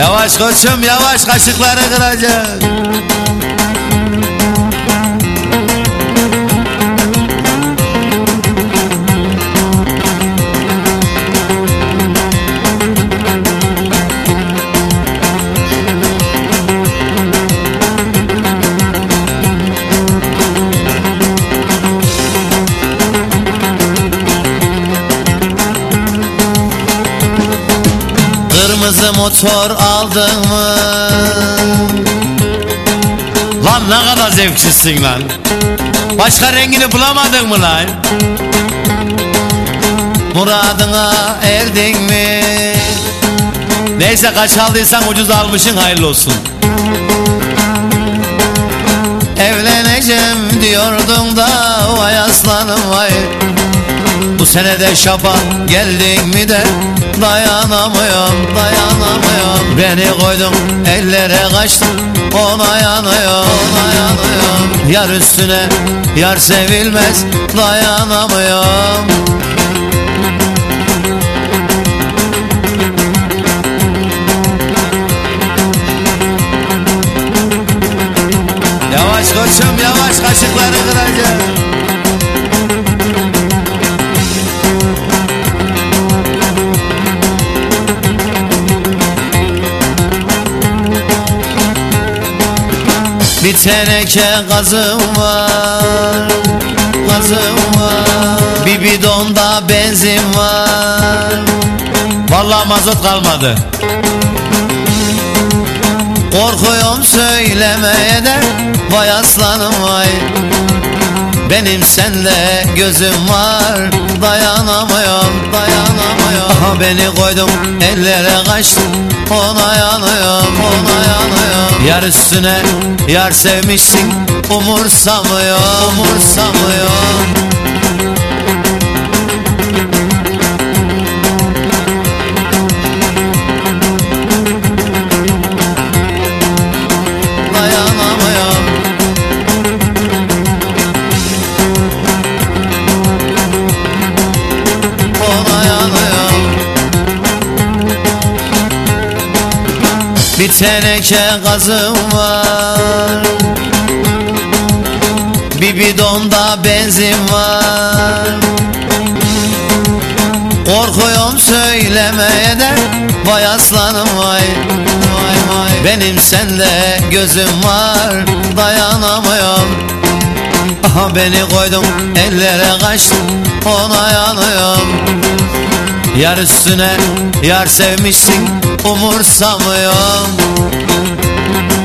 Yavaş koçum yavaş, kaşıkları kıracak. Kırmızı motor aldın mı? Lan ne kadar zevksizsin lan. Başka rengini bulamadın mı lan? Muradına erdin mi? Neyse kaç aldıysan ucuz almışsın, hayırlı olsun. Evleneceğim diyordun da vay aslanım vay. Bu sene de şafa geldin mi de dayanamıyorum, dayanamıyorum. Beni koydum ellere kaçtım, ona yanıyorum, ona yanıyorum. Yar üstüne yar sevilmez, dayanamıyorum. Yavaş koçum yavaş, kaşıkları kıracak. Bir teneke gazım var, gazım var. Bir bidonda benzin var. Vallahi mazot kalmadı. Korkuyorum söylemeye de vay aslanım vay. Benim sende gözüm var, dayanamıyorum, dayanamıyorum. Aha beni koydum ellere kaçtım, ona yanıyorum, ona yanıyorum. Yar üstüne yar sevmişsin, umursamıyorum, umursamıyorum. Bir teneke gazım var, bir bidonda benzin var. Korkuyorum söylemeye de vay aslanım vay, vay vay. Benim sende gözüm var, dayanamıyorum. Aha beni koydum ellere kaçtım, ona yanıyorum. Yar üstüne yar sevmişsin, umursamıyorum.